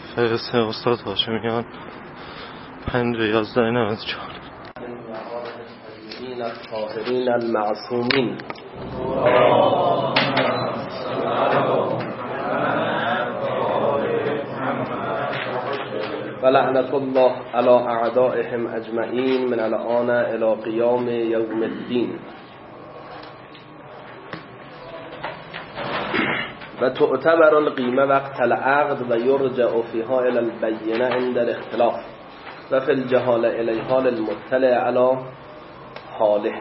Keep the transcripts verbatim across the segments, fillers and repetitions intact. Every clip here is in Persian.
فهرست استاد هاشمیان پنج یازده نوز چهار. الطاهرین المعصومین و لعنت الله علی اعدائهم اجمعین من الان الی قیام یوم الدین. و تعتبر القیمه وقت العقد و یرجع فیها الی البینه عند الاختلاف و فی الجهاله الیها للمطلع علی حاله.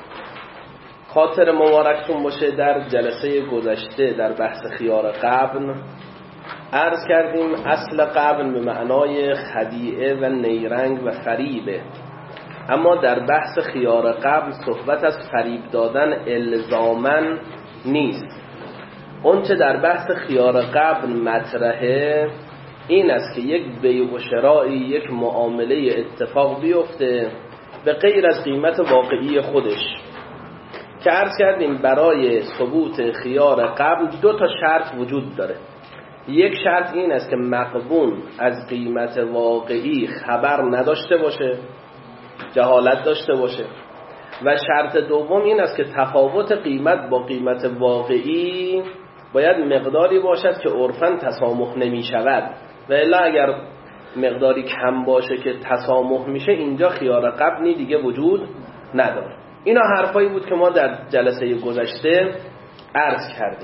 خاطر مبارکتون باشه. در جلسه گذشته در بحث خیار غبن عرض کردیم اصل غبن به معنای خدیعه و نیرنگ و فریبه، اما در بحث خیار غبن صحبت از فریب دادن الزامن نیست. اون چه در بحث خیار غبن مطرحه این است که یک بیع و شرائی، یک معامله اتفاق بیفته به غیر از قیمت واقعی خودش، که عرض کردیم برای ثبوت خیار غبن دو تا شرط وجود داره. یک شرط این است که مغبون از قیمت واقعی خبر نداشته باشه، جهالت داشته باشه، و شرط دوم این است که تفاوت قیمت با قیمت واقعی باید مقداری باشد که عرفاً تسامح نمی شود، و الا اگر مقداری کم باشه که تسامح میشه اینجا خیار غبنی دیگه وجود نداره. اینا حرفایی بود که ما در جلسه گذشته عرض کردیم.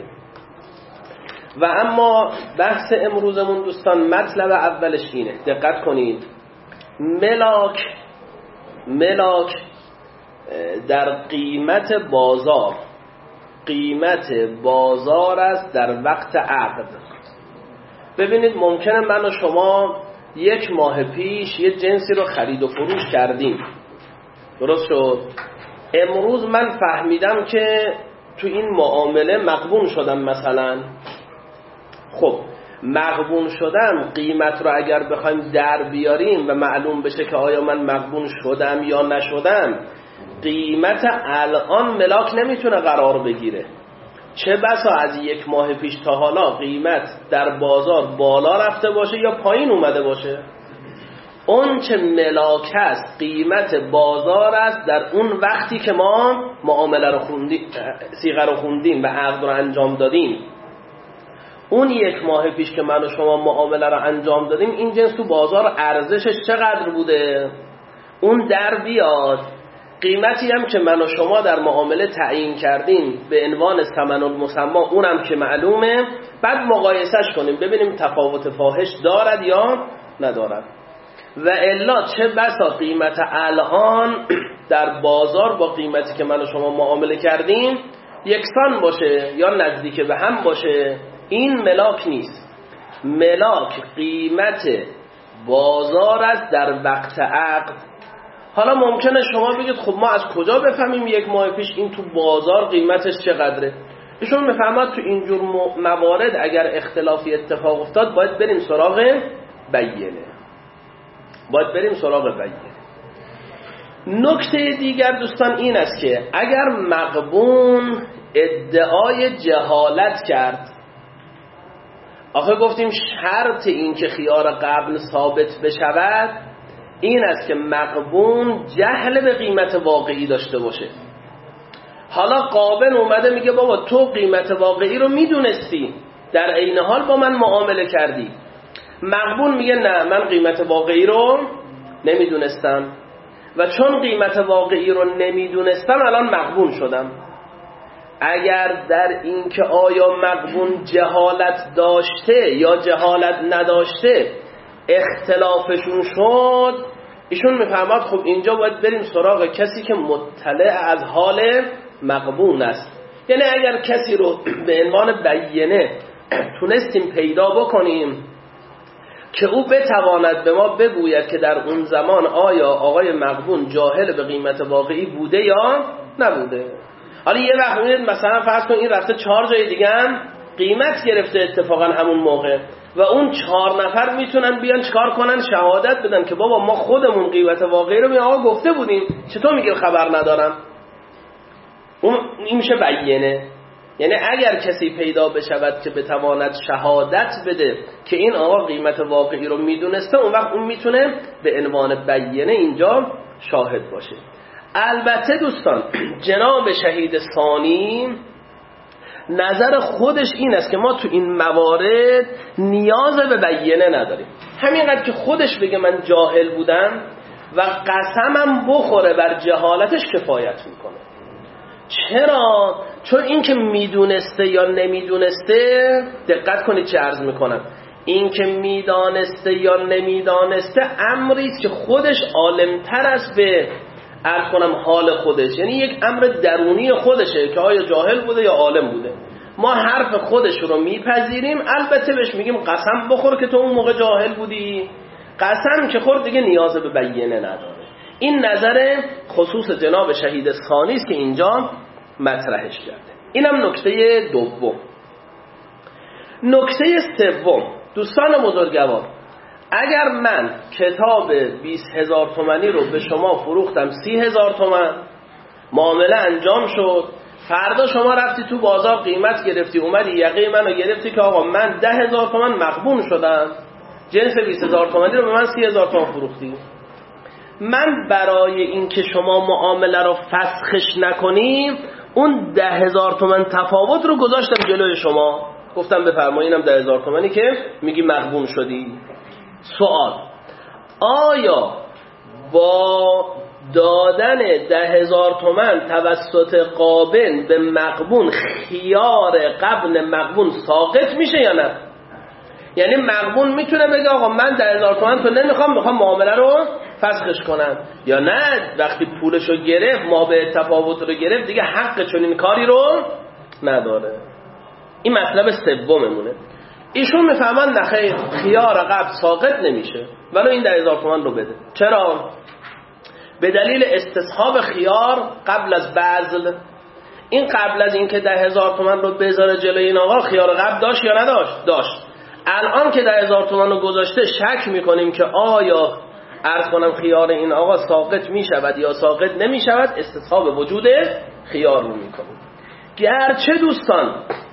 و اما بحث امروزمون دوستان مطلب اولش اینه، دقت کنید. ملاک ملاک در قیمت بازار، قیمت بازار است در وقت عقد. ببینید ممکنه من و شما یک ماه پیش یه جنسی رو خرید و فروش کردیم، درست شد؟ امروز من فهمیدم که تو این معامله مغبون شدم مثلا. خب مغبون شدم، قیمت رو اگر بخوایم در بیاریم و معلوم بشه که آیا من مغبون شدم یا نشدم، قیمت الان ملاک نمیتونه قرار بگیره. چه بسا از یک ماه پیش تا حالا قیمت در بازار بالا رفته باشه یا پایین اومده باشه. اون چه ملاک است قیمت بازار است در اون وقتی که ما معامله رو خوندیم، صیغه رو خوندیم و عقد رو انجام دادیم. اون یک ماه پیش که من و شما معامله رو انجام دادیم این جنس تو بازار ارزشش چقدر بوده اون در بیاد. قیمتی هم که من و شما در معامله تعیین کردیم به عنوان ثمن المسمى اونم که معلومه، بعد مقایسهش کنیم ببینیم تفاوت فاحش دارد یا ندارد. و الا چه بسا قیمت الان در بازار با قیمتی که من و شما معامله کردیم یکسان باشه یا نزدیک به هم باشه. این ملاک نیست. ملاک قیمت بازار است در وقت عقد. حالا ممکنه شما بگید خب ما از کجا بفهمیم یک ماه پیش این تو بازار قیمتش چقدره؟ ایشون میفهمد تو اینجور موارد اگر اختلافی اتفاق افتاد باید بریم سراغ بینه، باید بریم سراغ بینه. نکته دیگر دوستان این است که اگر مغبون ادعای جهالت کرد، آخه گفتیم شرط این که خیار غبن ثابت بشود این است که مغبون جهل به قیمت واقعی داشته باشه. حالا قابل اومده میگه بابا تو قیمت واقعی رو میدونستی، در عین حال با من معامله کردی. مغبون میگه نه من قیمت واقعی رو نمیدونستم و چون قیمت واقعی رو نمیدونستم الان مغبون شدم. اگر در این که آیا مغبون جهالت داشته یا جهالت نداشته اختلافشون شد، ایشون میفهمد خب اینجا باید بریم سراغ کسی که مطلع از حال مغبون است. یعنی اگر کسی رو به عنوان بینه تونستیم پیدا بکنیم که او بتواند به ما بگوید که در اون زمان آیا آقای مغبون جاهل به قیمت واقعی بوده یا نبوده. حالا یه وقت میدید مثلا فرض کن این رفته چهار جای دیگه هم قیمت گرفته اتفاقا همون موقع و اون چهار نفر میتونن بیان چکار کنن؟ شهادت بدن که بابا ما خودمون قیمت واقعی رو می آقا گفته بودیم، چطور میگه خبر ندارم؟ اون این میشه بینه. یعنی اگر کسی پیدا بشود که بتواند شهادت بده که این آقا قیمت واقعی رو میدونسته، اون وقت اون میتونه به عنوان بینه اینجا شاهد باشه. البته دوستان جناب شهید ثانی نظر خودش این است که ما تو این موارد نیاز به بینه نداریم، همینقدر که خودش بگه من جاهل بودم و قسمم بخوره بر جهالتش کفایت میکنه. چرا؟ چون این که میدونسته یا نمیدونسته، دقت کنید چه عرض میکنم، این که میدانسته یا نمیدانسته امری است که خودش عالمتر است به عرض کنم حال خودش، یعنی یک امر درونی خودشه که آیا جاهل بوده یا عالم بوده. ما حرف خودش رو میپذیریم، البته بهش میگیم قسم بخور که تو اون موقع جاهل بودی، قسم که خورد دیگه نیاز به بینه نداره. این نظر خصوص جناب شهید ثانی است که اینجا مطرحش کرده. اینم نکته دوم. نکته سوم دوستان بزرگوار، اگر من کتاب بیست هزار تومانی رو به شما فروختم سی هزار تومن، معامله انجام شد، فردا شما رفتی تو بازار قیمت گرفتی، اومدی یقه منو گرفتی که آقا من ده هزار تومن مغبون شدم، جنس بیست هزار تومانی رو به من سی هزار تومن فروختی، من برای اینکه شما معامله رو فسخش نکنیم اون ده هزار تومن تفاوت رو گذاشتم جلوی شما، گفتم بفرمایید اینم ده هزار تومانی که میگی مغبون شدی. سوال: آیا با دادن ده هزار تومن توسط قابل به مغبون خیار قبل مغبون ساقط میشه یا نه؟ یعنی مغبون میتونه بگه آقا من ده هزار تومن تو نمیخوام، میخوام معامله رو فسخش کنم، یا نه وقتی پولشو گرفت ما به تفاوت رو گرفت دیگه حق چنین کاری رو نداره. این مطلب سوممونه. ایشون میفهمن نخیر خیار قبل ساقط نمیشه ولو این ده هزار تومن رو بده. چرا؟ به دلیل استصحاب خیار قبل از بذل. این قبل از اینکه ده هزار تومن رو بذاره جلوی این آقا خیار قبل داشت یا نداشت؟ داشت. الان که ده هزار تومن رو گذاشته شک میکنیم که آیا عرض کنم خیار این آقا ساقط میشود یا ساقط نمیشود، استصحاب وجود خیار رو میکنیم. گرچه دوستان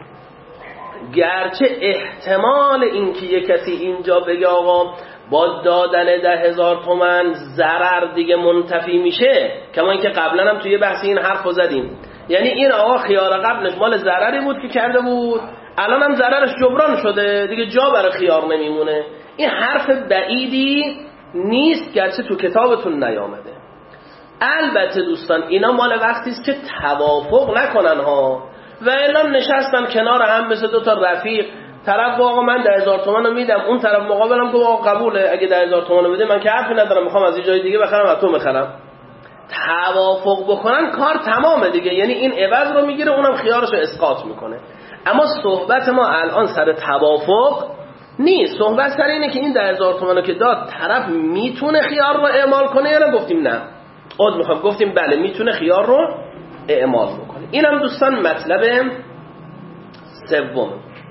گرچه احتمال اینکه یک کسی اینجا بگه آقا با دادن ده هزار تومن ضرر دیگه منتفی میشه، کما اینکه قبلا هم توی بحث این حرف رو زدیم، یعنی این آقا خیار قبلش مال ضرری بود که کرده بود، الان هم ضررش جبران شده دیگه جا برای خیار نمیمونه. این حرف بعیدی نیست گرچه تو کتابتون نیامده. البته دوستان اینا مال وقتی است که توافق نکنن ها، و اعلام نشستن کنار هم مثل دو تا رفیق، طرف آقا من ده هزار تومن رو میدم، اون طرف مقابلم گفت آقا قبوله اگه ده هزار تومن رو بده من که حرفی ندارم، میخوام از یه جای دیگه بخرم از تو میخرم. توافق بکنن کار تمامه دیگه، یعنی این عوض رو میگیره اونم خیارش رو اسقاط میکنه. اما صحبت ما الان سر توافق نیست، صحبت سر اینه که این ده هزار تومن رو که داد طرف میتونه خیار رو اعمال کنه یا نه؟ گفتیم نه. عد میخوام گفتیم بله میتونه خیار رو اعمال بکنه. اینم دوستان مطلب سوم.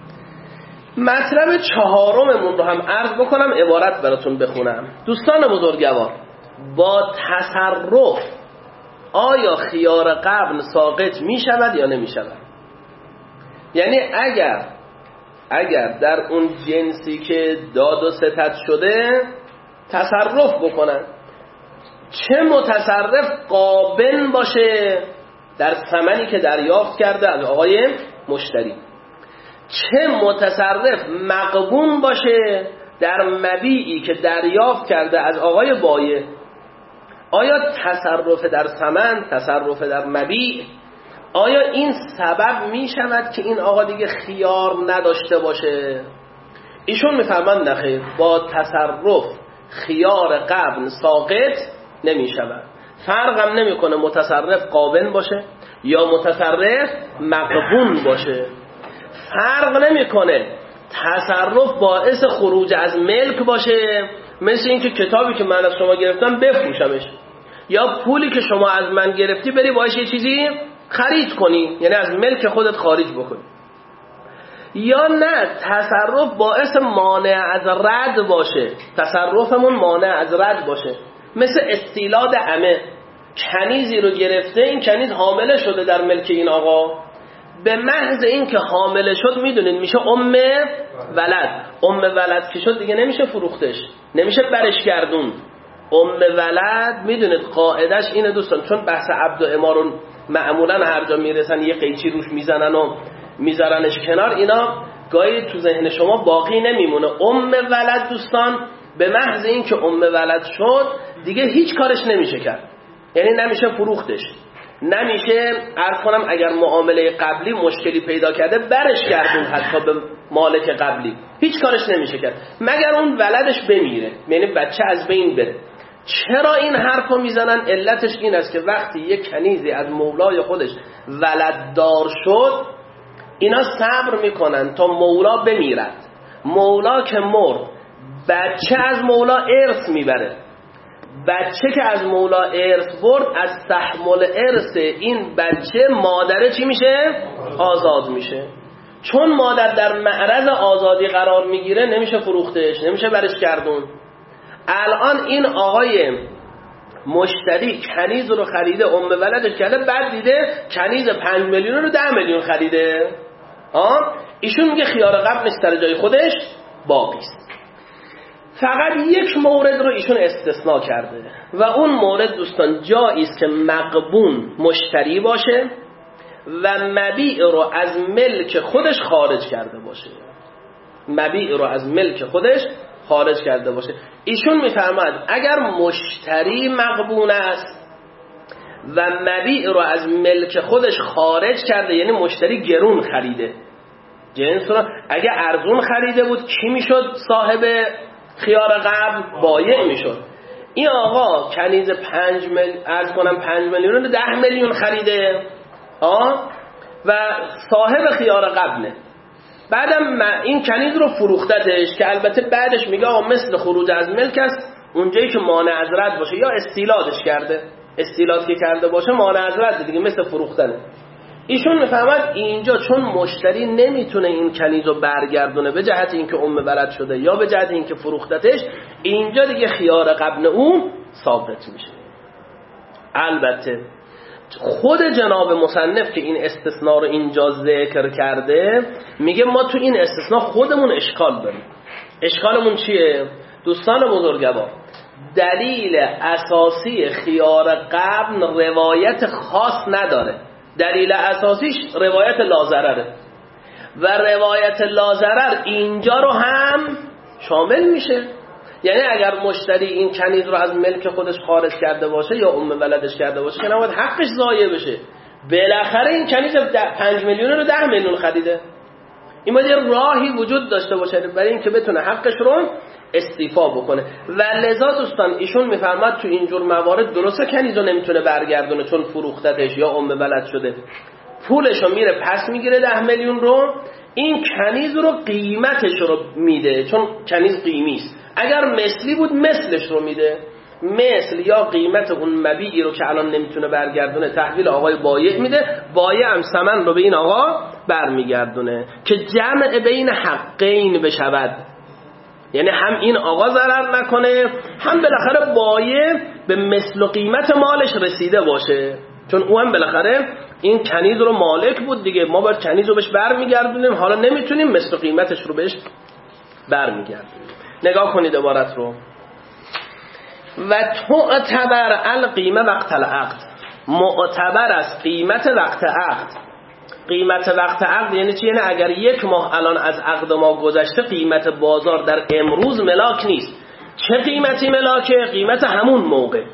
مطلب چهارممون رو هم عرض بکنم، عبارت براتون بخونم. دوستان بزرگوار، با تصرف آیا خیار قبل ساقط می شود یا نمی شود؟ یعنی اگر اگر در اون جنسی که داد و ستد شده تصرف بکنن، چه متصرف قابل باشه در ثمنی که دریافت کرده از آقای مشتری، چه متصرف مغبون باشه در مبیعی که دریافت کرده از آقای بایع. آیا تصرف در ثمن، تصرف در مبیع، آیا این سبب می شود که این آقا دیگه خیار نداشته باشه؟ ایشون میفرماند نخیر، با تصرف خیار قبل ساقط نمی شود. فرقم نمی کنه متصرف قابل باشه یا متصرف مغبون باشه، فرق نمی کنه تصرف باعث خروج از ملک باشه، مثل اینکه کتابی که من از شما گرفتم بفروشمش، یا پولی که شما از من گرفتی بری باش یه چیزی خرید کنی، یعنی از ملک خودت خارج بکنی. یا نه تصرف باعث مانع از رد باشه، تصرفمون مانع از رد باشه، مثل استیلاد عمه، کنیزی رو گرفته، این کنیز حامله شده در ملک این آقا، به محض این که حامله شد میدونید میشه ام ولد. ام ولد که شد دیگه نمیشه فروختش، نمیشه برش گردون. ام ولد میدونید قاعدش اینه دوستان، چون بحث عبد و امارون معمولا هر جا میرسن یه قیچی روش میزنن و میذارنش کنار، اینا گاهی تو ذهن شما باقی نمیمونه. ام ولد دوستان به محض این که ام ولد شد دیگه هیچ کارش نمیشه کرد، یعنی نمیشه فروختش، نمیشه عرض کنم اگر معامله قبلی مشکلی پیدا کرده برش گردون حتی به مالک قبلی، هیچ کارش نمیشه کرد مگر اون ولدش بمیره، یعنی بچه از بین بره. چرا این حرفو میزنن؟ علتش این است که وقتی یک کنیزی از مولای خودش ولددار شد اینا صبر میکنن تا مولا بمیرد. مولا که مرد بچه از مولا ارث میبره، بچه که از مولا ارث برد از تحمل ارث این بچه مادره چی میشه؟ آزاد میشه. چون مادر در معرض آزادی قرار میگیره نمیشه فروختش، نمیشه برش گردون. الان این آقای مشتری کنیز رو خریده، ام ولدش کرده، بعد دیده کنیز پنج میلیون رو ده میلیون خریده، آه ایشون میگه خیار قبل نیست، در جای خودش باقی است. فقط یک مورد رو ایشون استثناء کرده و اون مورد دوستان جایی است که مغبون مشتری باشه و مبیع رو از ملک خودش خارج کرده باشه، مبیع رو از ملک خودش خارج کرده باشه. ایشون میفرماد اگر مشتری مغبون است و مبیع رو از ملک خودش خارج کرده، یعنی مشتری گرون خریده، جنس رو اگه ارزون خریده بود کی میشد صاحب خیار قبل؟ بایع میشد. این آقا کنیز پنج مل ارز کنم پنج میلیون رو ده میلیون خریده آه و صاحب خیار قبله، بعدم این کنیز رو فروختتش که البته بعدش میگه آقا مثل خروج از ملک است، اونجایی که مانع از رد باشه یا استیلادش کرده، استیلاد که کرده باشه مانع از رد دیگه، مثل فروختنه. ایشون میفهمد اینجا چون مشتری نمیتونه این کنیز رو برگردونه به جهت اینکه ام ولد شده یا به جهت اینکه فروختتش، اینجا دیگه خیار قبل اون ثابت میشه. البته خود جناب مصنف که این استثناء رو اینجا ذکر کرده میگه ما تو این استثناء خودمون اشکال داریم. اشکالمون چیه؟ دوستان بزرگوار، دلیل اساسی خیار قبل روایت خاص نداره، دلیل اساسیش روایت لازرره و روایت لازرر اینجا رو هم شامل میشه. یعنی اگر مشتری این کنیز رو از ملک خودش خارج کرده باشه یا ام ولدش کرده باشه که نباید حقش ضایع بشه، بالاخره این کنیز پنج میلیون رو ده میلیون خریده، این باید یه راهی وجود داشته باشه برای اینکه بتونه حقش رو استیفا بکنه. و لذا دوستان ایشون میفرماد تو اینجور موارد درسته کنیز رو نمیتونه برگردونه چون فروختتش یا ام ولد شده، پولش رو میره پس میگیره ده میلیون رو، این کنیز رو قیمتش رو میده چون کنیز قیمی است. اگر مثلی بود مثلش رو میده، مثل یا قیمت اون مبیعی رو که الان نمیتونه برگردونه تحویل آقای بایع میده، بایع هم ثمن رو به این آقا برمیگردونه که جمع بین حقین بشود، یعنی هم این آقا ضرر نکنه هم بالاخره بایع به مثل و قیمت مالش رسیده باشه، چون او هم بالاخره این کنیز رو مالک بود دیگه، ما باید کنیز رو بهش برمیگردونیم، حالا نمیتونیم مثل و قیمتش رو بهش برمیگردونیم. نگاه کنید عبارت رو، و تعتبر القیمه وقت العقد، معتبر است قیمت وقت عقد. قیمت وقت عقد یعنی چی؟ یعنی اگر یک ماه الان از عقد ما گذشته قیمت بازار در امروز ملاک نیست، چه قیمتی ملاکه؟ قیمت همون موقع،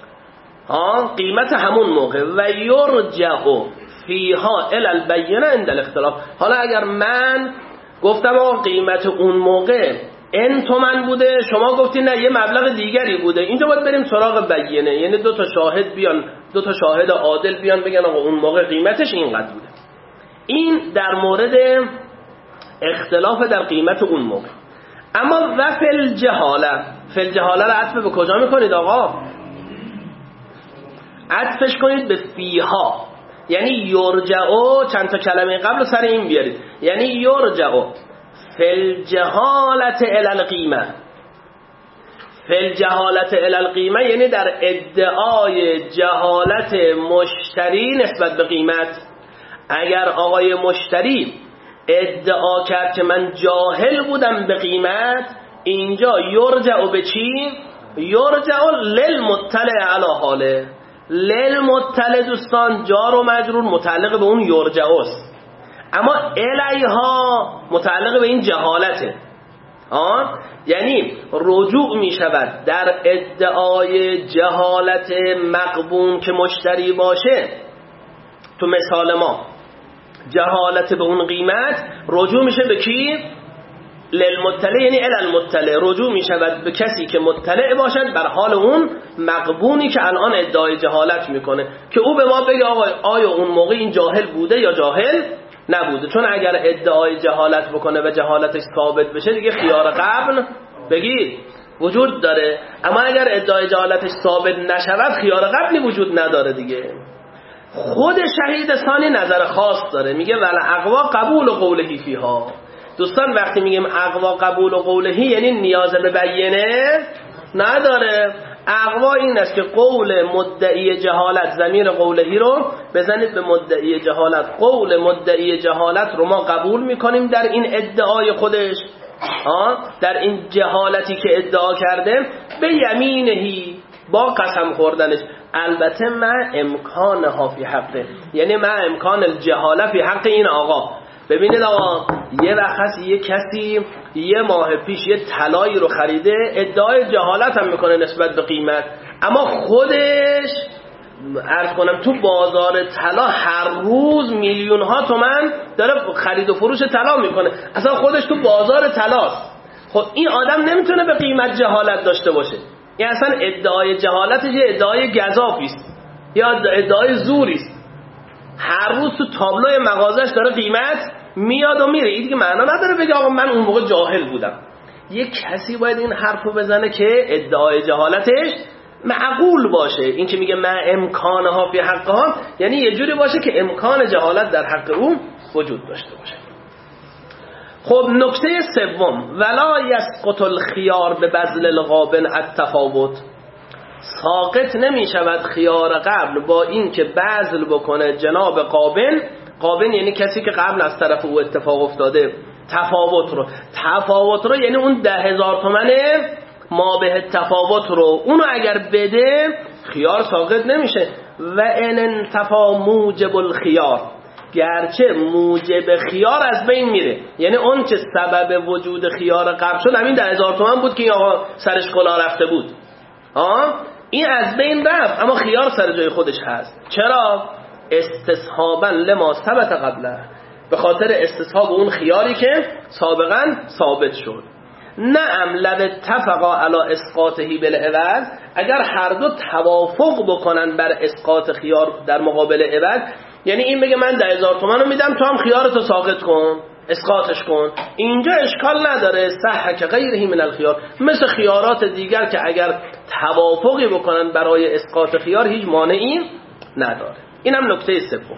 ها قیمت همون موقع. و یرجع فیها الی البینه عند الاختلاف. حالا اگر من گفتم آقا قیمت اون موقع ان تومن بوده، شما گفتین نه یه مبلغ دیگری بوده، اینجا باید بریم سراغ بینه، یعنی دو تا شاهد بیان، دو تا شاهد عادل بیان بگن آقا اون موقع قیمتش اینقدر بوده. این در مورد اختلاف در قیمت اون موقع. اما و فل جهاله، فل جهاله رو عطف به کجا میکنید آقا؟ عطفش کنید به فیها، یعنی یرجعو، چند تا کلمه قبل سر این بیارید، یعنی یرجعو فل جهالت الی القیمه. فل جهالت الی القیمه یعنی در ادعای جهالت مشتری نسبت به قیمت. اگر آقای مشتری ادعا کرد که من جاهل بودم به قیمت، اینجا یرجع به چی؟ یرجع للمطلع علی حاله. للمطلع دوستان جار و مجرور متعلق به اون یرجع است، اما الیها متعلق به این جهالته. آه؟ یعنی رجوع می شود در ادعای جهالت مغبون که مشتری باشه. تو مثال ما جهالت به اون قیمت رجوع میشه به کی؟ للمطلع، یعنی الی المطلع. رجوع می شود به کسی که مطلع باشد بر حال اون مغبونی که الان ادعای جهالت میکنه، که او به ما بگه آقا آیا اون موقع این جاهل بوده یا جاهل نبوده. چون اگر ادعای جهالت بکنه و جهالتش ثابت بشه دیگه خیار قبل بگید وجود داره، اما اگر ادعای جهالتش ثابت نشود خیار قبلی وجود نداره دیگه. خود شهید ثانی نظر خاص داره، میگه ول اقوا قبول قولهی فیها. دوستان وقتی میگیم اقوا قبول قولهی یعنی نیاز به بیانه نداره. اقوا این است که قول مدعی جهالت، ضمیر قولهی رو بزنید به مدعی جهالت، قول مدعی جهالت رو ما قبول میکنیم در این ادعای خودش، آه؟ در این جهالتی که ادعا کرده، به یمینهی با قسم خوردنش، البته مع امکانها فی حقه، یعنی مع امکان الجهاله فی حق این آقا. ببینید آقا یه وقت هست یه کسی یه ماه پیش یه طلایی رو خریده، ادعای جهالت هم میکنه نسبت به قیمت، اما خودش عرض کنم تو بازار طلا هر روز میلیون ها تومن داره خرید و فروش طلا میکنه، اصلا خودش تو بازار طلاست. خب این آدم نمیتونه به قیمت جهالت داشته باشه، این اصلا ادعای جهالتش یه ادعای گزافی است یا ادعای زوری است. هر روز تو تابلوی مغازش داره قیمت میاد و میره، این دیگه معنا نداره بگه آقا من اون موقع جاهل بودم. یک کسی باید این حرفو بزنه که ادعای جهالتش معقول باشه. این که میگه ما امکانها فی حقها یعنی یه جوری باشه که امکان جهالت در حق اون وجود داشته باشه. خب نکته سوم، ولا یسقط الخیار به بذل القابن التفاوت. ساقط نمی شود خیار قبل با این که بذل بکنه جناب قابن. قابن یعنی کسی که قبل از طرف او اتفاق افتاده، تفاوت رو تفاوت رو یعنی اون ده هزار تومنه ما به تفاوت رو اونو اگر بده خیار ساقط نمیشه. و ان انتفا موجب الخیار، گرچه موجب خیار از بین میره، یعنی اون که سبب وجود خیار قبل شد همین ده هزار تومن بود که این آقا سرش کلا رفته بود، آه این از بین رفت اما خیار سر جای خودش هست. چرا؟ استصحابا لما ثبت قبله، به خاطر استصحاب اون خیاری که سابقا ثابت شد. نعم لو اتفقا علی اسقاطه بالعوض، اگر هر دو توافق بکنن بر اسقاط خیار در مقابل عوض، یعنی این بگه من ده هزار تومن رو میدم تو هم خیارتو ساقط کن، اسقاطش کن، اینجا اشکال نداره. صح که غیره من الخیار، مثل خیارات دیگر که اگر توافقی بکنن برای اسقاط خیار هیچ مانعی نداره. اینم نکته سوم.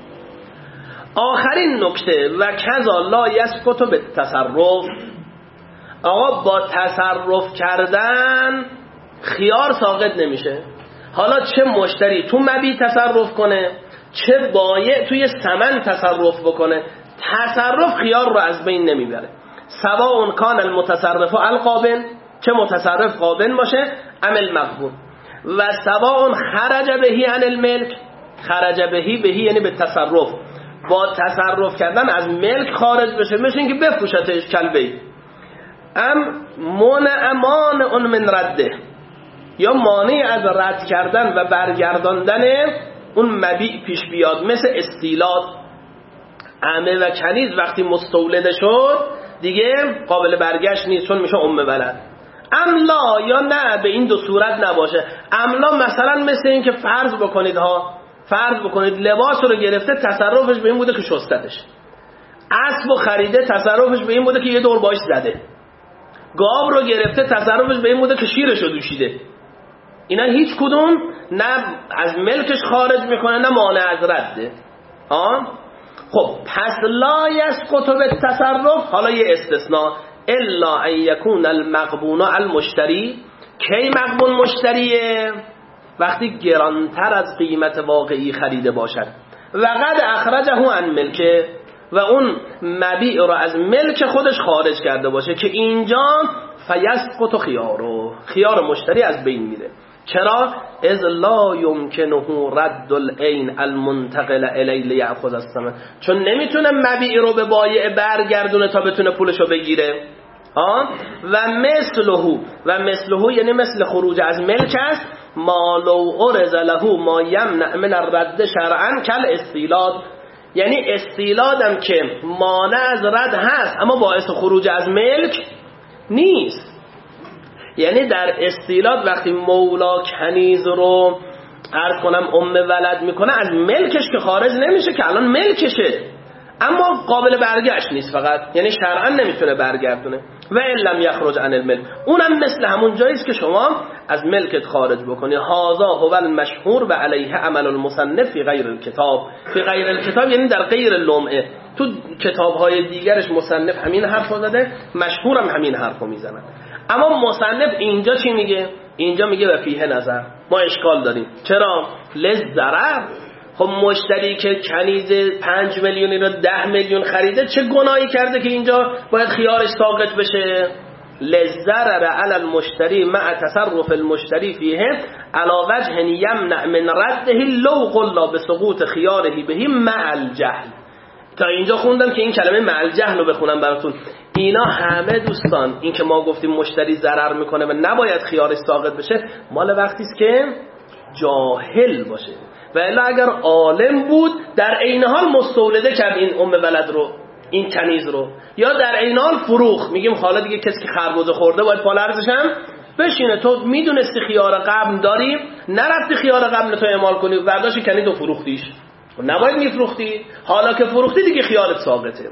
آخرین نکته، و کذا لا یسقط بالتصرف. آقا با تصرف کردن خیار ساقط نمیشه. حالا چه مشتری تو مبیع تصرف کنه، چه بایع توی ثمن تصرف بکنه، تصرف خیار رو از بین نمیبره. سواء کان المتصرف القابن، چه متصرف قابن باشه، عمل مقبول. و سواء خرج بهی عن الملک، خرج بهی بهی یعنی به تصرف، با تصرف کردن از ملک خارج بشه، مثل اینکه بفروشتش کلبه‌ای. ام منع مانع من رده، یا مانع از رد کردن و برگرداندن اون مبیع پیش بیاد، مثل استیلاد. عمه و کنیز وقتی مستولده شد دیگه قابل برگشت نیست، چون میشه ام ولد. املا یا نه به این دو صورت نباشه. املا مثلا مثل این که فرض بکنید ها فرض بکنید لباس رو گرفته، تصرفش به این بوده که شستتش. اسب رو خریده، تصرفش به این بوده که یه دور باش زده. گاو رو گرفته، تصرفش به این بوده که شیرش رو دوشیده. اینا هیچ کدوم نه از ملکش خارج میکنه نه مانع از رده. آه؟ خب پس لا یسقط بالتصرف، حالا یه استثناء، الا ان یکون المغبون المشتری. کی مغبون مشتریه؟ وقتی گرانتر از قیمت واقعی خریده باشد. و قد اخرجه عن ملکه و اون مبیع رو از ملک خودش خارج کرده باشه که اینجا فیسقط خیارو، خیار مشتری از بین میره. چرا؟ اذ لا یمکنه رد العین المنتقل الی لیأخذ الثمن، چون نمیتونه مبیع رو به بایع برگردونه تا بتونه پولشو بگیره. ها و مثله و مثله یعنی مثل خروج از ملک است، ما لو عرض له ما یمنع من الرد شرعا کل استیلاد، یعنی استیلادم که مانع از رد هست اما باعث خروج از ملک نیست. یعنی در استیلاد وقتی مولا کنیز رو عرض کنم ام ولد میکنه از ملکش که خارج نمیشه که الان ملکشه، اما قابل برگشت نیست فقط، یعنی شرعا نمیتونه برگردونه. و ان لم یخرج عن الملک، اونم مثل همون جایی است که شما از ملکت خارج بکنی. هذا هو المشهور و علیه عمل المصنف فی غیر الکتاب. فی غیر الکتاب یعنی در غیر اللمعه، تو کتاب‌های دیگرش مصنف همین حرفو زده، مشهورم همین حرفو میزنن. اما مصنف اینجا چی میگه؟ اینجا میگه و فیه نظر، ما اشکال داریم. چرا؟ للضرر. خب مشتری که کنیز پنج میلیونی رو ده میلیون خریده چه گناهی کرده که اینجا باید خیارش ساقط بشه؟ للضرر علی المشتری مع تصرف المشتری فیه علی وجه یمنع من رده لو قلنا بسقوط خیاره به مع الجهل. تا اینجا خوندم که این کلمه مع الجهل رو بخونم براتون. اینا همه دوستان، این که ما گفتیم مشتری ضرر میکنه و نباید خیارش ساقط بشه، مال وقتی است که جاهل باشه. و الا اگر عالم بود در عین حال مستولده کرد این ام ولد رو، این کنیز رو، یا در عین حال فروخت. میگیم حالا دیگه کسی که خربزه خورده باید پا لرزش هم بشینه. تو میدونستی خیار قبل داری، نرفتی خیار قبل تو اعمال کنی، برداشت کنید و فروختیش، نباید میفروختی. حالا که فروختی دیگه خیارت ساقطه.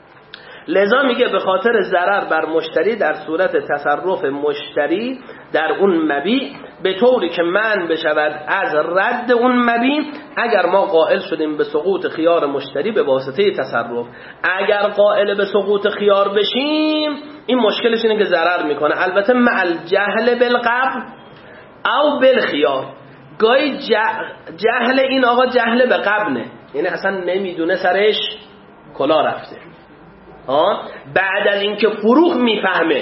لذا میگه به خاطر ضرر بر مشتری در صورت تصرف مشتری در اون مبیع به طوری که من بشود از رد اون مبیع، اگر ما قائل شدیم به سقوط خیار مشتری به واسطه تصرف. اگر قائل به سقوط خیار بشیم این مشکلش اینه که ضرر میکنه، البته مع الجهل بالقبض او بالخیار. گاهی جهل این آقا جهل به قبنه، یعنی اصلا نمیدونه سرش کلا رفته. آه؟ بعد از اینکه فروخ میفهمه،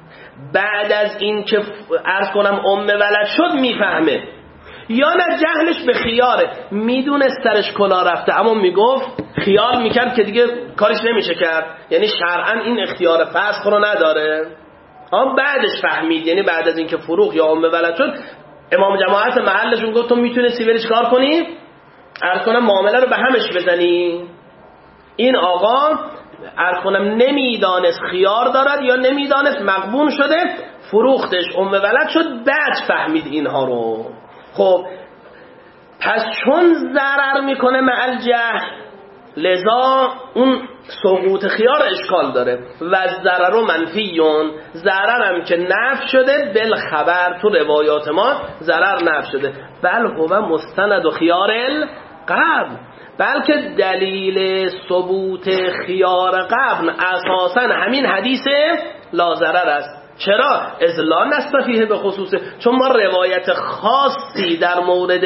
بعد از اینکه عرض کنم ام ولد شد میفهمه، یا نه جهلش به خیاره، میدونه سرش کلا رفته اما میگفت خیال میکرد که دیگه کارش نمیشه کرد، یعنی شرعا این اختیار فسخ رو نداره. آه بعدش فهمید، یعنی بعد از اینکه فروخ یا ام ولد شد امام جماعت محلشون گفت تو میتونستی بری چیکار کنی؟ عرض کنم معامله رو به همش بزنی. این آقا عرض کنم نمیدانست خیار دارد یا نمیدانست مغبون شده، فروختش ام ولد شد، بعد فهمید اینها رو. خب پس چون ضرر میکنه مع الجهل، لذا اون سقوط خیار اشکال داره. و ضرر و منفیون، ضرر هم که نفی شده بالخبر، تو روایات ما ضرر نفی شده. بل هو مستند و خیار القبل، بلکه دلیل ثبوت خیار قبل اساسا همین حدیث لا ضرر است. چرا؟ از لا نستفیه به خصوصه، چون ما روایت خاصی در مورد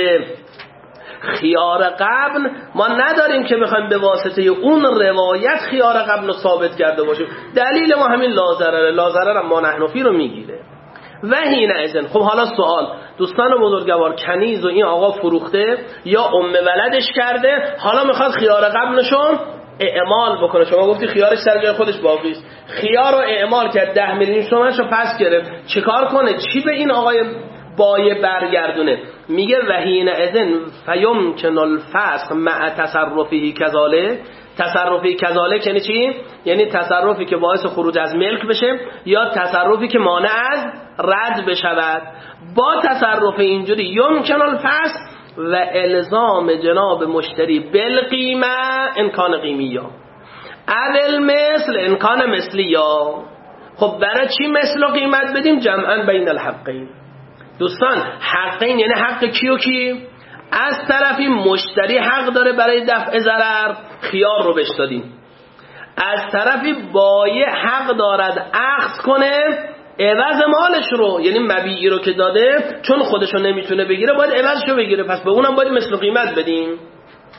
خیار قبل ما نداریم که بخوایم به واسطه اون روایت خیار قبل رو ثابت کرده باشیم. دلیل ما همین لا ضرر، لا ضرر هم ما نحنفی رو میگیره. و هینه ازن. خب حالا سوال، دوستان بزرگوار، کنیز و این آقا فروخته یا ام ولدش کرده، حالا میخواد خیار قبلشون اعمال بکنه. شما گفتی خیارش سر جای خودش باقی است، خیار رو اعمال کرد، ده میلیون تومانشو پس گرفت، چیکار کنه؟ چی به این آقای بایع برگردونه؟ میگه وحین اذن فیمکن الفسخ مع تصرفی کذالک. تصرفی کذالک یعنی چی؟ یعنی تصرفی که باعث خروج از ملک بشه یا تصرفی که مانع از رد بشود. با تصرف اینجوری یمکن الفسخ و الزام جناب مشتری بالقیمه امکان قیمیه اول مثل امکان مثلیه. خب برای چی مثل و قیمت بدیم؟ جمعا بین الحقین. دوستان حقین یعنی حق کیو کی؟ از طرفی مشتری حق داره برای دفع ضرر، خیار رو بهش دادیم. از طرفی بایع حق دارد اخذ کنه عوض مالش رو، یعنی مبیعی رو که داده چون خودشو نمیتونه بگیره باید عوضشو بگیره، پس به اونم باید مثل قیمت بدیم.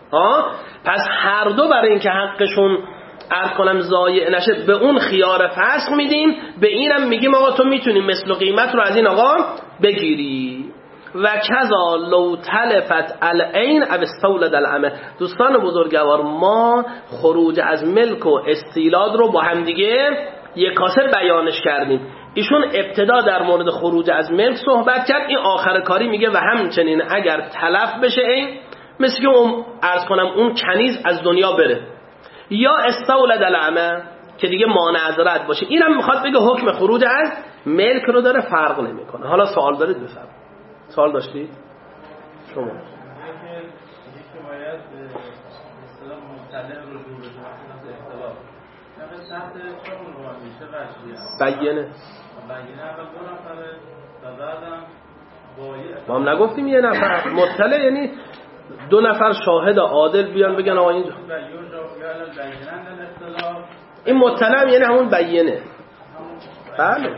ها پس هر دو برای اینکه حقشون عرض کنم ضایع نشه به اون خیار فسخ میدیم، به اینم میگیم آقا تو میتونی مثل و قیمت رو از این آقا بگیری. و کذا لو تلفت العین او استولد العمل. دوستان بزرگوار، ما خروج از ملک و استیلاد رو با هم دیگه یک کاسه بیانش کردیم. ایشون ابتدا در مورد خروج از ملک صحبت کرد، این آخر کاری میگه و همچنین اگر تلف بشه این مثل که اون عرض کنم اون کنیز از دنیا بره، یا استولد العمل که دیگه مانع از رد باشه. اینم میخواد بگه حکم خروج از ملک رو داره، فرق نمیکنه. حالا سوال دارید بفرمایید. سوال داشتید؟ شما یکی باید اصطلاح مطلع رو دور بشه وقتی اختلاف یعنی تحت چون رو میشه وجهیه بیینه بیینه اول دو نفره و بعدم بایه ما هم نگفتیم یه نفر مطلع یعنی دو نفر شاهد عادل بیان بگن آقا اینجا این مطلع یعنی همون بیینه. بله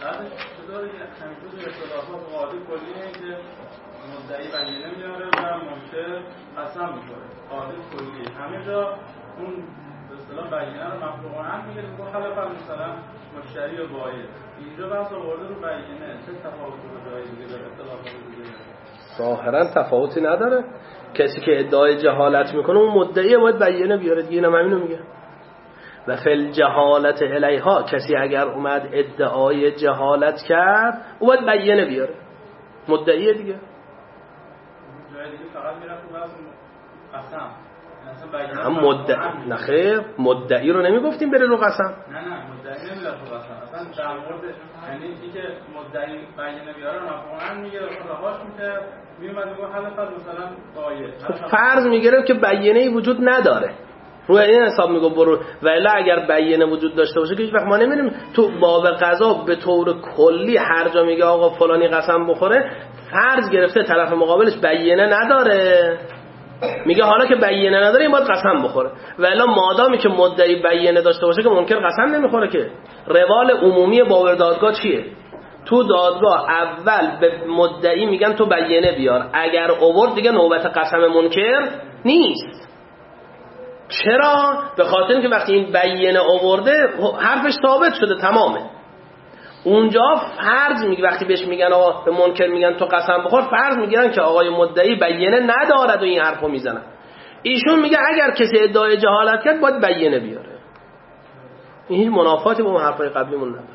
قاضی کلیه که مدعی بیانیه میاره و منکر قسم میکنه. قاضی کلیه همه جا اون به اصطلاح بیانیه رو مفروغانه میگیره که خلاف مثلا مشتری و بایع. اینجا بحث آورده رو بیانیه، چه تفاوتی رو جای دیگه داره؟ اختلافات دیگه ظاهرا تفاوتی نداره. کسی که ادعای جهالت میکنه اون مدعی باید بیانیه بیاره دیگه. اینم همینو میگه. و فل جهالت الیها، کسی اگر اومد ادعای جهالت کرد او باید بیانیه بیاره، مدعیه دیگه. جای دیگه فقط میره تو بحث قسم. هم مدعی نه خیر، مدعی رو نمیگفتیم بره رو قسم. نه نه مدعی نمیره تو قسم. اصلا در مورد یعنی اینکه مدعی بیانیه بیاره مفهوما میگه رهاش میشه، میومد میگه حالا مثلا بایع. فرض میگیره که بیانیه‌ای وجود نداره. روی این حساب میگه برو، ولی اگر بیانیه وجود داشته باشه که هیچ وقت ما نمیریم تو باب قضا به طور کلی هر جا میگه آقا فلانی قسم بخوره، فرض گرفته طرف مقابلش بیانیه نداره، میگه حالا که بیانیه نداره این باید قسم بخوره. ولی مادامی که مدعی بیانیه داشته باشه که منکر قسم نمیخوره. که روال عمومی باور دادگاه چیه؟ تو دادگاه اول به مدعی میگن تو بیانیه بیار، اگر آورد دیگه نوبت قسم منکر نیست. چرا؟ به خاطر اینکه وقتی این بیانیه آورده حرفش ثابت شده تمامه. اونجا فرض میگه وقتی بهش میگن آقا به منکر میگن تو قسم بخور، فرض میگیرن که آقای مدعی بیانیه ندارد و این حرفو میزنن. ایشون میگه اگر کسی ادعای جهالت کرد باید بیانیه بیاره. این هیچ منافاتی با اون حرفای قبلیمون نداره.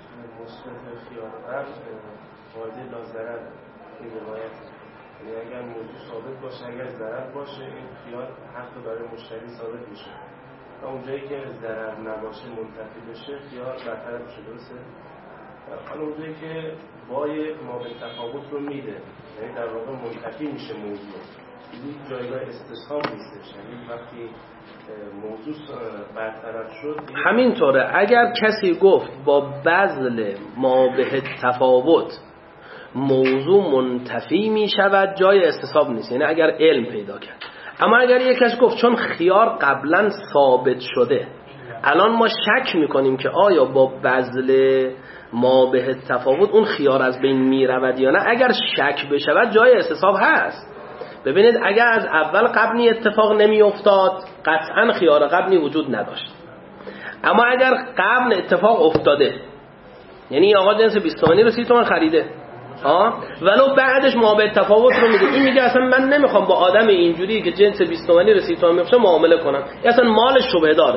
یعنی اگر موضوع ثابت باشه، اگر ضرر باشه، این خیال حق برای مشتری ثابت میشه. و اونجایی که ضرر نباشه منتفی بشه خیال برطرف میشه. درسته؟ حالا اونجایی که بای ما به تفاوت رو میده، یعنی در واقع منتفی میشه موضوع. این جایگاه استثناء نیستش. یعنی وقتی موضوع برطرف شد همینطوره. اگر کسی گفت با بذل ما به تفاوت موضوع منتفی می شود، جای استصحاب نیست، یعنی اگر علم پیدا کرد. اما اگر یک کس گفت چون خیار قبلا ثابت شده الان ما شک میکنیم که آیا با بذل ما به تفاوت اون خیار از بین می رود یا نه، اگر شک بشود جای استصحاب هست. ببینید اگر از اول قبلی اتفاق نمی افتاد قطعا خیار قبلی وجود نداشت. اما اگر قبل اتفاق افتاده، یعنی آقا جنس بیست تومانی رو سی تومن خریده ها، ولو بعدش ما به تفاوت رو میگه، این میگه اصلا من نمیخوام با آدم اینجوری که جنس بیست تومانی رو سی تومن میفروشه معامله کنم، اصلا مالش شبهه داره.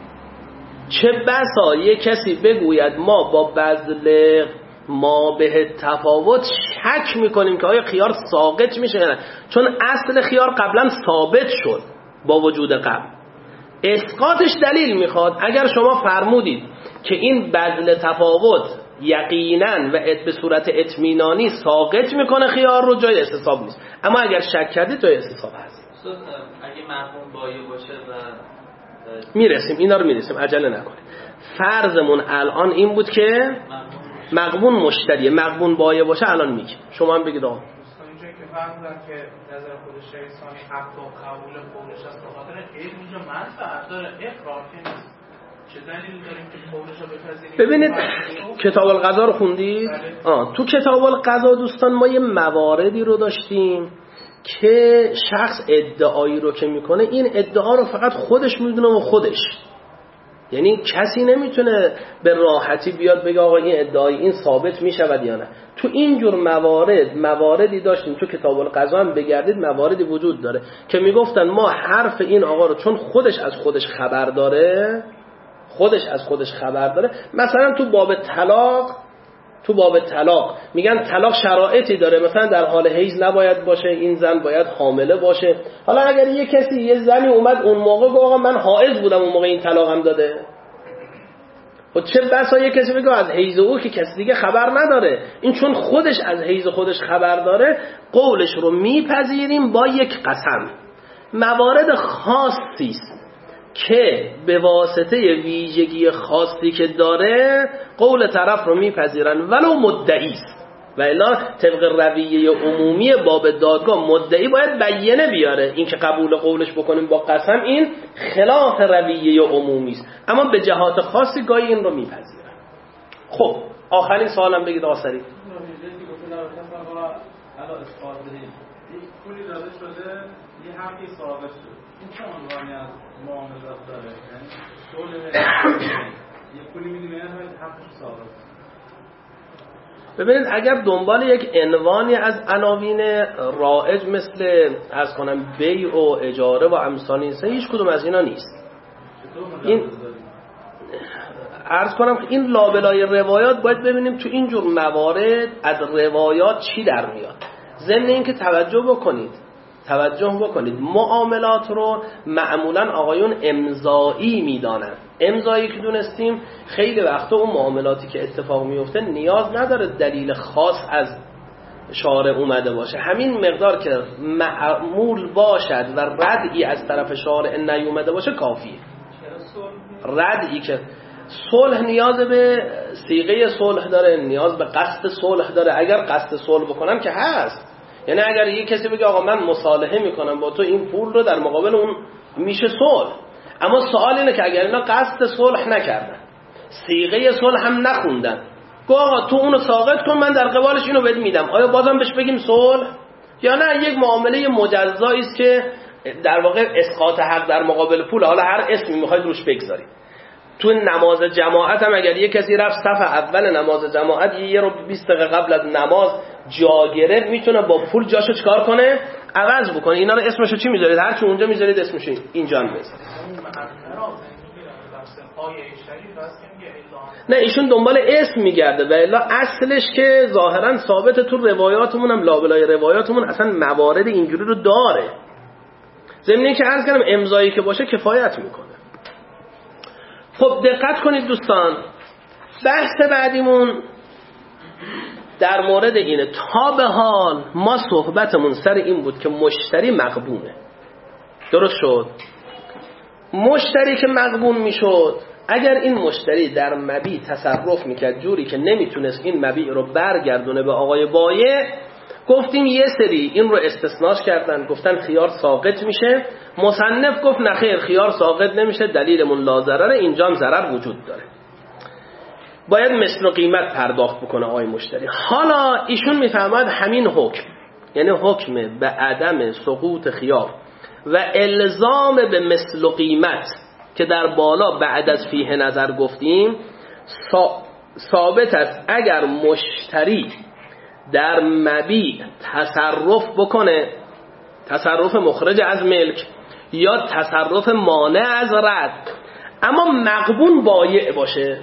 چه بسا یک کسی بگوید ما با بذل ما به تفاوت شک میکنیم که آیا خیار ساقط میشه نه، چون اصل خیار قبلا ثابت شد با وجود قبل. اسقاطش دلیل میخواد. اگر شما فرمودید که این بذل تفاوت یقینا و به صورت اطمینانی ساقط میکنه خیار رو، جای استصحاب نیست. اما اگر شک کردید جای استصحاب هست. اگه مفهوم بایع باشه و میرسیم اینا رو میرسیم، عجله نکنید. فرضمون الان این بود که مغبون مشتریه، مغبون بایع باشه الان میگه. شما هم بگید آقا اینجایی که فرضن که نظر خود شیخ ثانی حق و قبول قولش است، به خاطر علم اینجا منفعت داره، اقرار که نیست. چه دلیلی داریم که قولش رو بپذیریم؟ ببینید کتاب القضا رو خوندید؟ آه تو کتاب القضا دوستان ما یه مواردی رو داشتیم که شخص ادعایی رو که میکنه این ادعا رو فقط خودش میدونه و خودش، یعنی کسی نمیتونه به راحتی بیاد بگه آقا این ادعای این ثابت میشود یا نه. تو اینجور موارد مواردی داشتیم تو کتاب القضا هم بگردید مواردی وجود داره که میگفتن ما حرف این آقا رو چون خودش از خودش خبر داره خودش از خودش خبر داره مثلا تو باب طلاق تو باب طلاق میگن طلاق شرایطی داره، مثلا در حال حیض نباید باشه، این زن باید حامله باشه. حالا اگر یه کسی یه زنی اومد اون موقع گفت آقا من حائض بودم اون موقع این طلاقم داده، و چه بسا یه کسی بگه از حیض او که کسی دیگه خبر نداره، این چون خودش از حیض خودش خبر داره قولش رو میپذیریم با یک قسم. موارد خاصی است که به واسطه ویژگی خاصی که داره قول طرف رو میپذیرن ولو مدعی است، و الا طبق رویه عمومی باب دادگاه مدعی باید بیانه بیاره، این که قبول قولش بکنیم با قسم این خلاف رویه عمومی است، اما به جهات خاصی گاهی این رو میپذیرن. خب آخرین سوالم بگید آسری پولی داده شده یه حقی ثابت شد، این چه عنوانی از معاملات داره؟ یعنی صلح یه پولی میدیم یعنی حقش ثابت. ببینید اگر دنبال یک عنوانی از عناوین رائج مثل از کنم بیع و اجاره و امثال نیست، هیچ کدوم از اینا نیست. این عرض کنم این لابلای روایات باید ببینیم تو اینجور موارد از روایات چی در میاد. ضمن این که توجه بکنید توجه بکنید معاملات رو معمولا آقایون امضایی میدانند. امضایی که دونستیم خیلی وقتا اون معاملاتی که اتفاق میفته نیاز نداره دلیل خاص از شارع اومده باشه، همین مقدار که معمول باشد و ردعی از طرف شارع نیومده باشه کافیه. ردعی که صلح نیاز به صیغه صلح داره، نیاز به قصد صلح داره. اگر قصد صلح بکنم که هست، یعنی اگر یک کسی بگه آقا من مصالحه میکنم با تو این پول رو در مقابل اون میشه صلح، اما سوال اینه که اگر اینا قصد صلح نکردن صیغه صلح هم نخوندن گفت آقا تو اونو ساقط کن من در قبالش اینو بهت میدم، آیا بازم بهش بگیم صلح یا نه؟ یک معامله مجزایی است که در واقع اسقاط حق در مقابل پول، حالا هر اسمی میخواید روش بگذارید. تو نماز جماعت هم اگر یک کسی رفت صف اول نماز جماعت یه رو بیست دقیقه قبل از نماز جا گرفت میتونه با پول جاشو چکار کنه؟ عوض بکنه. اینا رو اسمشو چی میذارید؟ هر چی اونجا میذارید اسمشو اینجا هم بذارید. نه ایشون دنبال اسم میگرده و الا اصلش که ظاهرا ثابت تو روایاتمون هم لابلای روایاتمون اصلا موارد اینجوری رو داره. ضمن که عرض کردم امضایی که باشه کفایت میکنه. خب دقت کنید دوستان، بحث بعدیمون در مورد اینه. تا به حال ما صحبتمون سر این بود که مشتری مغبونه، درست شد؟ مشتری که مغبون میشد اگر این مشتری در مبیع تصرف میکرد جوری که نمیتونست این مبیع رو برگردونه به آقای بایع، گفتیم یه سری این رو استثناش کردن، گفتن خیار ساقط میشه. مصنف گفت نخیر خیار ساقط نمیشه، دلیلمون لا ضرره، اینجا هم ضرر وجود داره، باید مثل قیمت پرداخت بکنه آقای مشتری. حالا ایشون میفهمد همین حکم، یعنی حکم به عدم سقوط خیار و الزام به مثل قیمت که در بالا بعد از فیه نظر گفتیم ثابت است اگر مشتری در مبیع تصرف بکنه، تصرف مخرج از ملک یا تصرف مانع از رد، اما مغبون بایع باشه.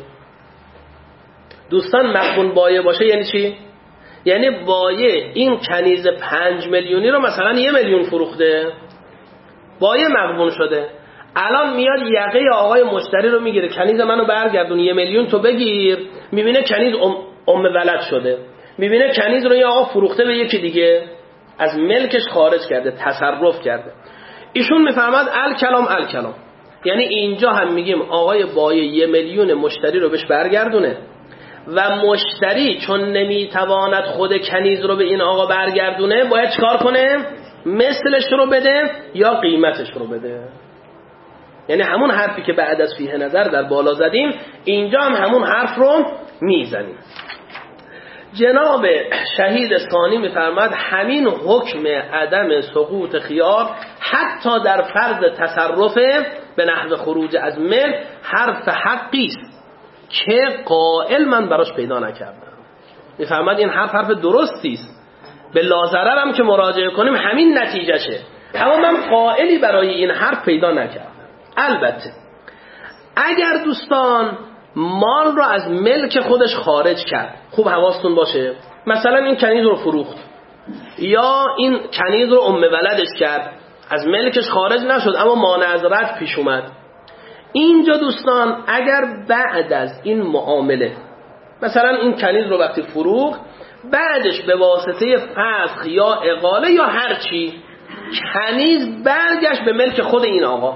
دوستان مغبون بایع باشه یعنی چی؟ یعنی بایع این کنیز پنج میلیونی رو مثلا یه میلیون فروخته، بایع مغبون شده، الان میاد یقه آقای مشتری رو میگیره، کنیز منو برگردون یه میلیون تو بگیر، میبینه کنیز ام, ام ولد شده، میبینه کنیز رو یه آقا فروخته به یکی دیگه، از ملکش خارج کرده، تصرف کرده. ایشون میفهمد الکلام الکلام، یعنی اینجا هم میگیم آقای بایع یه میلیون مشتری رو بهش برگردونه و مشتری چون نمیتواند خود کنیز رو به این آقا برگردونه باید چکار کنه؟ مثلش رو بده یا قیمتش رو بده. یعنی همون حرفی که بعد از فیه نظر در بالا زدیم اینجا هم همون حرف رو میزنیم. جناب شهید ثانی میفرماد همین حکم عدم سقوط خیار حتی در فرض تصرف به نحو خروج از ملک حرف حقی است که قائل من براش پیدا نکردم. میفرماد این حرف حرف درستی است، به لازرر هم که مراجعه کنیم همین نتیجه شه، اما من قائلی برای این حرف پیدا نکردم. البته اگر دوستان مال رو از ملک خودش خارج کرد، خوب حواستون باشه، مثلا این کنیز رو فروخت یا این کنیز رو ام ولدش کرد، از ملکش خارج نشد اما مانع از رد پیش اومد، اینجا دوستان اگر بعد از این معامله مثلا این کنیز رو وقتی فروخت، بعدش به واسطه فسخ یا اقاله یا هر چی کنیز برگشت به ملک خود این آقا،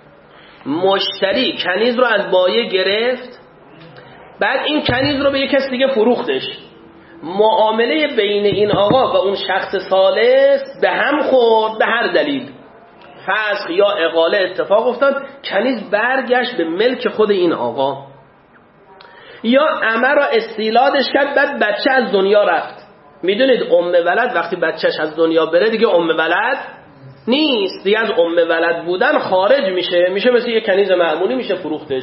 مشتری کنیز رو از بایع گرفت، بعد این کنیز رو به یک کس دیگه فروختش، معامله بین این آقا و اون شخص ثالث به هم خورد، به هر دلیل فسخ یا اقاله اتفاق افتاد، کنیز برگشت به ملک خود این آقا. یا عمه را استیلادش کرد، بعد بچه از دنیا رفت. میدونید ام ولد وقتی بچهش از دنیا بره دیگه ام ولد نیست، دیگه از ام ولد بودن خارج میشه، میشه مثل یک کنیز معمولی، میشه فروختش.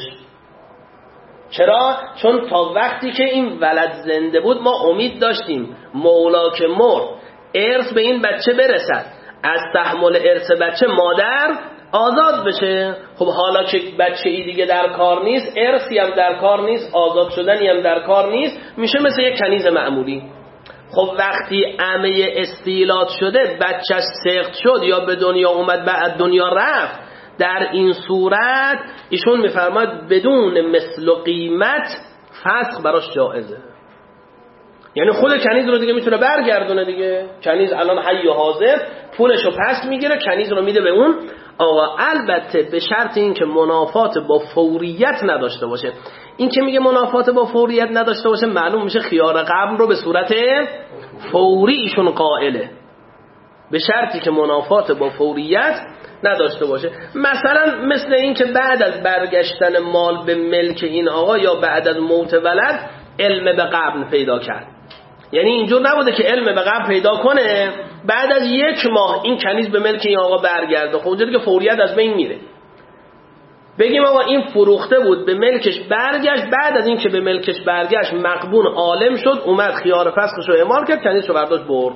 چرا؟ چون تا وقتی که این ولد زنده بود ما امید داشتیم مولا که مرد ارث به این بچه برسد، از تحمل ارث بچه مادر آزاد بشه. خب حالا که بچه ای دیگه در کار نیست، ارثی هم در کار نیست، آزاد شدنی هم در کار نیست، میشه مثل یک کنیز معمولی. خب وقتی عمه استیلاد شده، بچهش سقط شد یا به دنیا اومد بعد دنیا رفت، در این صورت ایشون میفرماد بدون مثل و قیمت فسخ براش جائزه. یعنی خود کنیز رو دیگه میتونه برگردونه دیگه، کنیز الان حی و حاضر پولش رو پس میگیره، کنیز رو میده به اون آقا. البته به شرط این که منافات با فوریت نداشته باشه. این که میگه منافات با فوریت نداشته باشه معلوم میشه خیار قبل رو به صورت فوری ایشون قائله، به شرطی که منافات با فوریت نداشته باشه. مثلا مثل این که بعد از برگشتن مال به ملک این آقا یا بعد از موت ولد علم به قبل پیدا کرد، یعنی اینجور نبوده که علم به قبل پیدا کنه بعد از یک ماه این کنیز به ملک این آقا برگرده، خب اونجا دیگه فوریت از بین میره. بگیم آقا این فروخته بود به ملکش برگشت، بعد از این که به ملکش برگشت مقبون عالم شد، اومد خیار فسخش رو اعمال کرد، کنیزشو برداشت برد،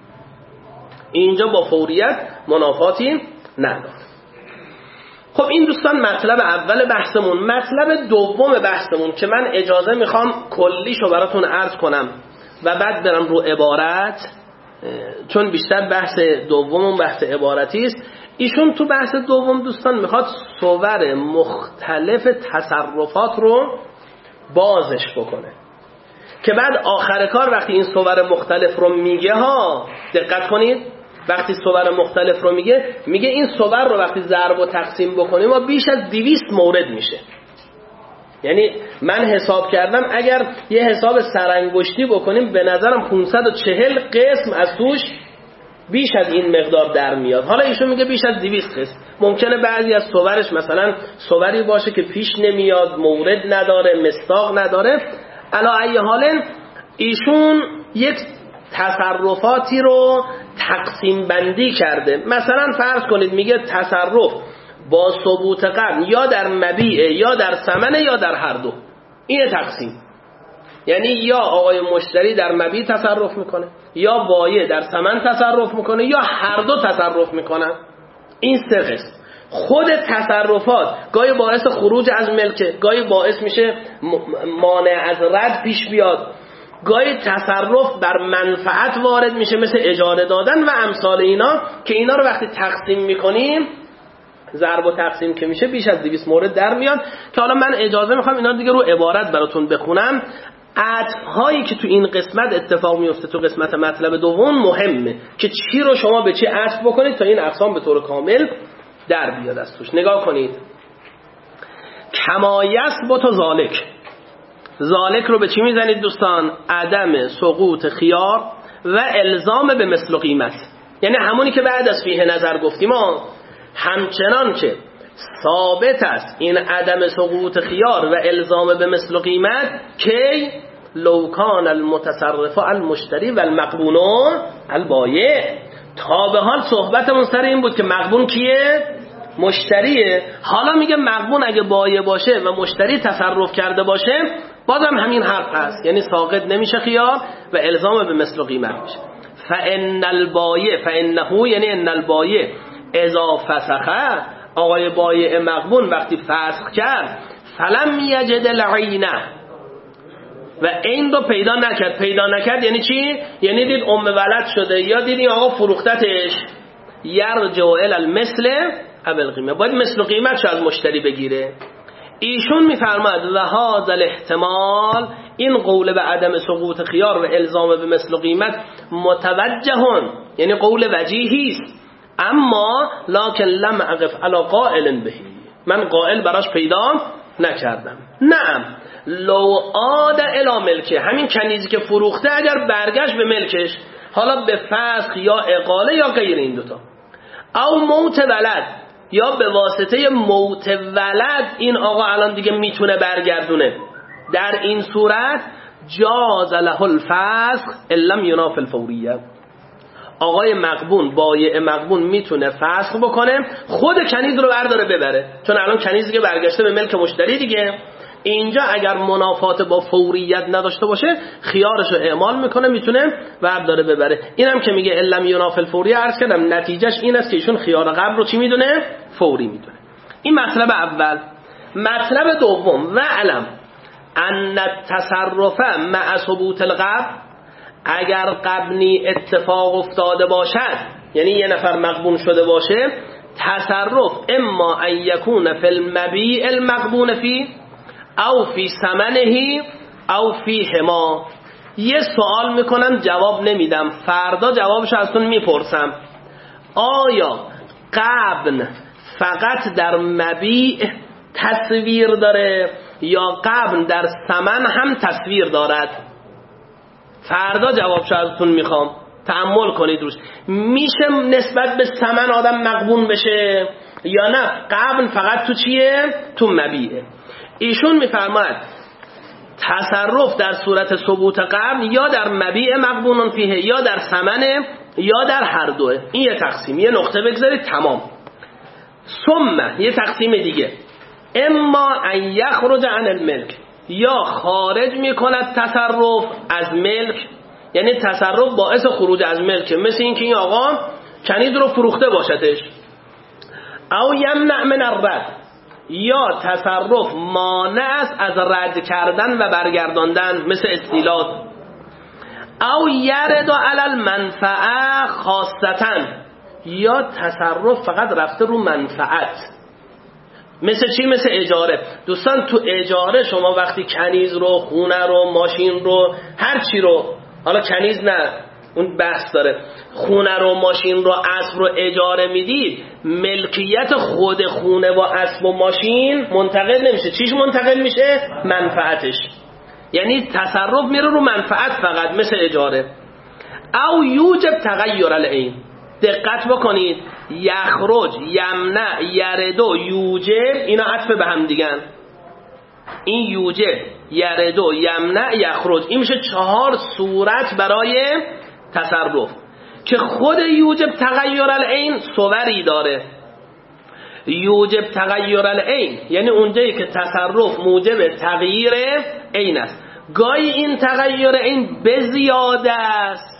اینجا با فوریت منافاتی نداره. خب این دوستان مطلب اول بحثمون. مطلب دوم بحثمون که من اجازه میخوام کلیشو براتون عرض کنم و بعد برم رو عبارت، چون بیشتر بحث دومون بحث عبارتی است. ایشون تو بحث دوم دوستان میخواد صور مختلف تصرفات رو بازش بکنه که بعد آخر کار وقتی این صور مختلف رو میگه ها، دقت کنید، وقتی صور مختلف رو میگه میگه این صور رو وقتی ضرب و تقسیم بکنیم ما بیش از دویست مورد میشه. یعنی من حساب کردم اگر یه حساب سرانگشتی بکنیم به نظرم پانصد و چهل قسم از توش بیش از این مقدار در میاد. حالا ایشون میگه بیش از دویست قسم. ممکنه بعضی از صورش مثلا صوری باشه که پیش نمیاد، مورد نداره، مصداق نداره. علا ای حال ایشون یک تصرفاتی رو تقسیم بندی کرده. مثلا فرض کنید میگه تصرف با ثبوت قبل یا در مبیع یا در ثمن یا در هر دو، اینه تقسیم. یعنی یا آقای مشتری در مبیع تصرف میکنه یا بایع در ثمن تصرف میکنه یا هر دو تصرف میکنن. این سه قسم. خود تصرفات گاهی باعث خروج از ملکه، گاهی باعث میشه مانع از رد پیش بیاد، گاهی تصرف بر منفعت وارد میشه مثل اجاره دادن و امثال اینا، که اینا رو وقتی تقسیم میکنیم ضرب و تقسیم که میشه بیش از دویست مورد در میاد. که حالا من اجازه میخوام اینا دیگه رو عبارت براتون بخونم. عطف‌هایی که تو این قسمت اتفاق میفته تو قسمت مطلب دوم مهمه که چی رو شما به چی عطف بکنید تا این اقسام به طور کامل در بیاد از توش. نگاه کنید. کما یثبت ذالک، ذالک رو به چی میزنید دوستان؟ عدم سقوط خیار و الزام به مثل و قیمت. یعنی همونی که بعد از فیه نظر گفتیم ما، همچنان که ثابت است این عدم سقوط خیار و الزام به مثل و قیمت کی لو کان المتصرف المشتری و المغبون البایع. تا به حال صحبتمون سر این بود که مغبون کیه؟ مشتریه. حالا میگه مغبون اگه بایع باشه و مشتری تصرف کرده باشه بازم همین حرف هست، یعنی ساقط نمیشه خیار و الزام به مثل و قیمت میشه. فان البایع فانه یعنی ان البایع اذا فسخ، آقای بایع مغبون وقتی فسخ کرد، فلم یجد العینه، و این رو پیدا نکرد. پیدا نکرد یعنی چی؟ یعنی دید ام ولد شده یا دید این آقا فروختتش، یرجع الی المثل او القیمه، باید مثل و قیمتش از مشتری بگیره. ایشون میفرماد و هذا الاحتمال، این قول به عدم سقوط خیار و الزام به مثل و قیمت متوجهون، یعنی قول وجیهی است، اما لکن لم اقف علی قائل بهی، من قائل براش پیدا نکردم. نعم لو عاد الی ملکه، همین کنیزی که فروخته اگر برگشت به ملکش، حالا به فسخ یا اقاله یا غیر این دوتا، او موت ولد، یا به واسطه موت ولد این آقا الان دیگه میتونه برگردونه، در این صورت جاز له الفسخ ان لم يناف الفوریه، آقای مغبون بایع مغبون میتونه فسخ بکنه، خود کنیز رو برداره ببره، چون الان کنیز دیگه برگشته به ملک مشتری دیگه. اینجا اگر منافات با فوریت نداشته باشه خیارشو اعمال میکنه، میتونه برداره ببره. اینم که میگه علم یناف الفوریه، عرض کردم نتیجهش این است که ایشون خیار قبل رو چی میدونه؟ فوری میدونه. این مطلب اول. مطلب دوم، و علم ان التصرف مع ثبوت القبض، اگر قبلی اتفاق افتاده باشد، یعنی یه نفر مغبون شده باشه، تصرف اما ان یکون فی المبیع المغبون فی او فی ثمنه او فی هما. یه سوال میکنم جواب نمیدم، فردا جوابش ازتون میپرسم. آیا قبن فقط در مبیع تصویر داره یا قبن در ثمن هم تصویر دارد؟ فردا جوابش ازتون میخوام، تأمل کنید روش. میشه نسبت به ثمن آدم مغبون بشه یا نه قبن فقط تو چیه؟ تو مبیعه. ایشون میفرماید تصرف در صورت ثبوت قبل یا در مبیع مغبون فیه یا در ثمن یا در هر دوه. این یه تقسیم، یه نقطه بگذارید تمام. ثم یه تقسیم دیگه، اما ان یخرج عن الملک، یا خارج میکند تصرف از ملک، یعنی تصرف باعث خروج از ملک، مثل اینکه این آقا کنیز رو فروخته باشدش. او یمنع من الرد، یا تصرف مانع است از رد کردن و برگرداندن، مثل استیلات. او یرد علی المنفعه خاصتا، یا تصرف فقط رفته رو منفعت، مثل چی؟ مثل اجاره. دوستان تو اجاره شما وقتی کنیز رو، خونه رو، ماشین رو، هر چی رو، حالا کنیز نه اون بحث داره، خونه رو، ماشین رو، اسب رو اجاره میدید، ملکیت خود خونه و اسب و ماشین منتقل نمیشه. چیش منتقل میشه؟ منفعتش. یعنی تصرف میره رو منفعت فقط، مثل اجاره. او یوجب تغییر العین، دقت بکنید، یخرج، یمنع، یردو، یوجب، اینا عطف به هم دیگن. این یوجب، یردو، یمنع، یخرج، این میشه چهار صورت برای تصرف که خود یوجب تغییر العین صوری داره. یوجب تغییر العین یعنی اونجایی که تصرف موجب تغییر عین است. گاهی این تغییر عین به زیاده است.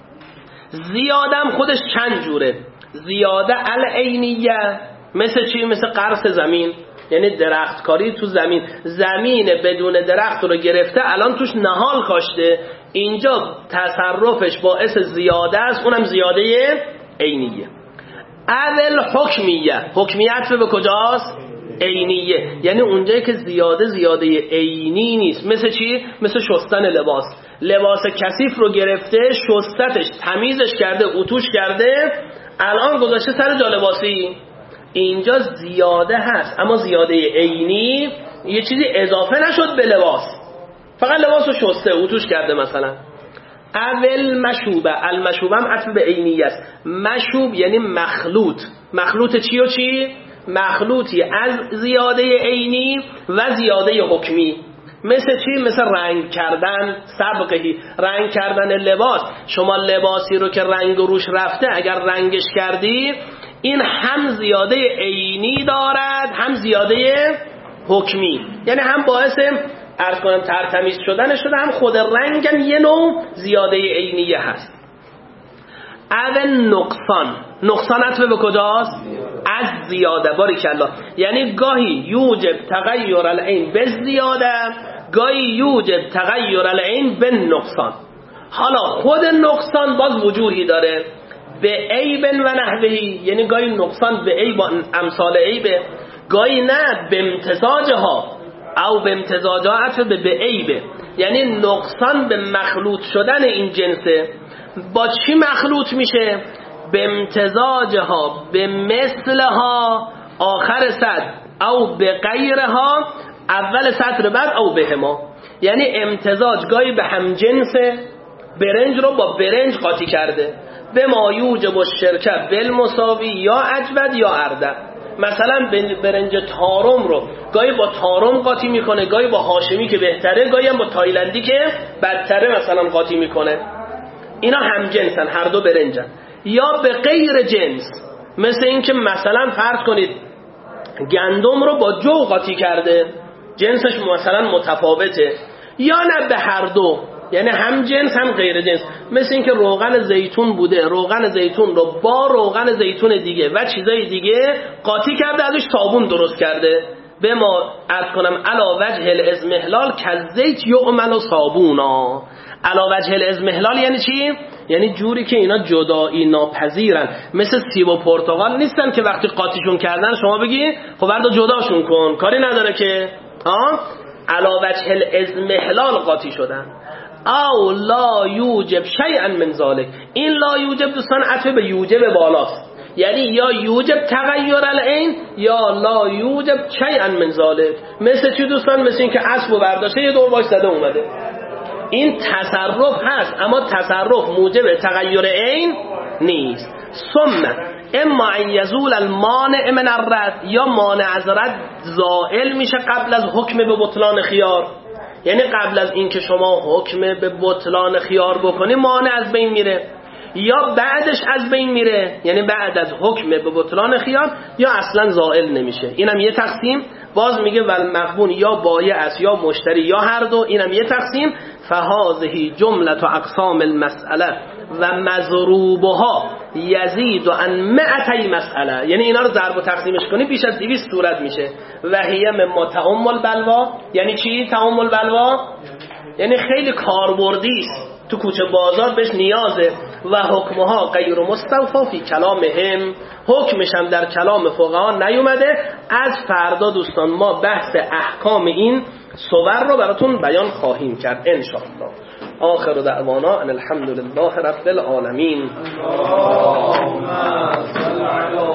زیاده هم خودش چند جوره. زیاده العینیه، مثل چی؟ مثل قرص زمین، یعنی درختکاری تو زمین، زمین بدون درخت رو گرفته الان توش نهال کاشته، اینجا تصرفش باعث زیاده است، اونم زیاده عینیه. اول حکمیه، حکمیت به کجاست؟ عینیه، یعنی اونجایی که زیاده زیاده عینی نیست. مثل چی؟ مثل شستن لباس، لباس کثیف رو گرفته، شستتش، تمیزش کرده، اتوش کرده، الان گذاشته سر جا لباسی، اینجا زیاده هست، اما زیاده عینی، یه چیزی اضافه نشد به لباس، فقط لباس رو شسته، اتوش کرده مثلا. اول مشوبه، المشوبه هم عطف به عینی است. مشوب یعنی مخلوط. مخلوط چی و چی؟ مخلوطی از زیاده عینی و زیاده حکمی. مثل چی؟ مثل رنگ کردن، سبقهی، رنگ کردن لباس. شما لباسی رو که رنگ روش رفته اگر رنگش کردی، این هم زیاده عینی دارد هم زیاده حکمی، یعنی هم باعث عرض کنم ترتمیز شدن شده، هم خود رنگم یه نوع زیاده عینیه هست. او نقصان، نقصان عطف به کجاست؟ از زیاده. باریکالله. یعنی گاهی یوجب تغییر العین به زیاده، گاهی یوجب تغییر العین به نقصان. حالا خود نقصان باز وجوهی داره، به عیب و نحوهی، یعنی گاهی نقصان به عیب امثال عیبه، گاهی نه به امتزاجها او به امتزاجها عطف به به عیبه، یعنی نقصان به مخلوط شدن این جنسه. با چی مخلوط میشه؟ به امتزاجها به مثلها آخر سطر او به غیرها اول سطر بعد او به ما، یعنی امتزاج گاهی به هم جنسه، برنج رو با برنج قاطی کرده، به ما یوجب الشرکه بالمساوی یا اجود یا اردد. مثلا برنج تارم رو گاهی با تارم قاطی میکنه، گاهی با هاشمی که بهتره، گاهی هم با تایلندی که بدتره مثلا قاطی میکنه. اینا هم جنسن، هر دو برنجن. یا به غیر جنس، مثل این که مثلا فرض کنید گندم رو با جو قاطی کرده، جنسش مثلا متفاوته. یا نه به هر دو، یعنی هم جنس هم غیر جنس، مثل این که روغن زیتون بوده، روغن زیتون رو با روغن زیتون دیگه و چیزای دیگه قاطی کرده، ازش صابون درست کرده. به ما عرض کنم علا وجه الازمهلال کالزیت یعمل صابونا. علا وجه الازمهلال یعنی چی؟ یعنی جوری که اینا جدایی ناپذیرن، مثل سیب و پرتقال نیستن که وقتی قاطیشون کردن شما بگی خب بردا جداشون کن، کاری نداره که ها. علا وجه الازمهلال قاطی شدن. او لا یوجب شیئا من ذلک، این لا یوجب دوستان عطف به یوجب بالاست، یعنی یا یوجب تغییر العین یا لا یوجب شیئا من ذلک. مثل چی دوستان؟ مثل این که اسب و برداشته یه دور باش زده اومده. این تصرف هست اما تصرف موجب تغییر عین نیست. ثم اما ان یزول المانع من الرد، یا مانع از رد زائل میشه قبل از حکم به بطلان خیار، یعنی قبل از اینکه شما حکم به بطلان خیار بکنی مانع از بین میره، یا بعدش از بین میره، یعنی بعد از حکم به بطلان خیار، یا اصلا زائل نمیشه. اینم یه تقسیم. باز میگه والمغبون یا بایع است یا مشتری یا هر دو، اینم یه تقسیم. فهذه جمله اقسام المساله و مضروبها یزید عن مئتی مساله، یعنی اینا رو ضرب و تقسیمش کنی بیش از دویست صورت میشه. و هی مما تعمل بلوا، یعنی چی تعمل بلوا؟ یعنی خیلی کاربردی است، تو کوچه بازار بهش نیازه. و حکمها غیر مستوفا فی کلامهم، حکمش هم در کلام فقها نیومده. از فردا دوستان ما بحث احکام این صور رو براتون بیان خواهیم کرد ان شاء الله. آخر دعوانا ان الحمد لله رب العالمین. اللهم صل علی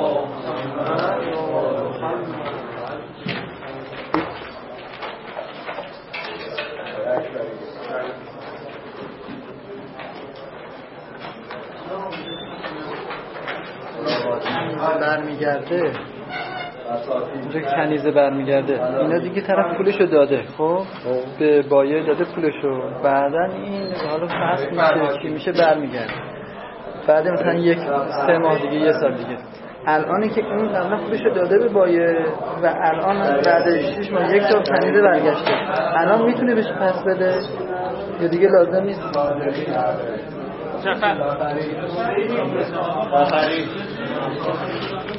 برمیگرده اینجا کنیزه برمیگرده، اینا دیگه طرف پولشو داده، خب به بایع داده پولشو، بعدن این حالا فصل میشه چی میشه برمیگرده، بعد مثلا یک سه ماه دیگه یه سال دیگه. الانی که اون قبلا پولشو داده به بایع و الان بعد شش ماه یک سال کنیزه برگشته، الان میتونه بهش پس بده یا دیگه لازم نیست؟ چه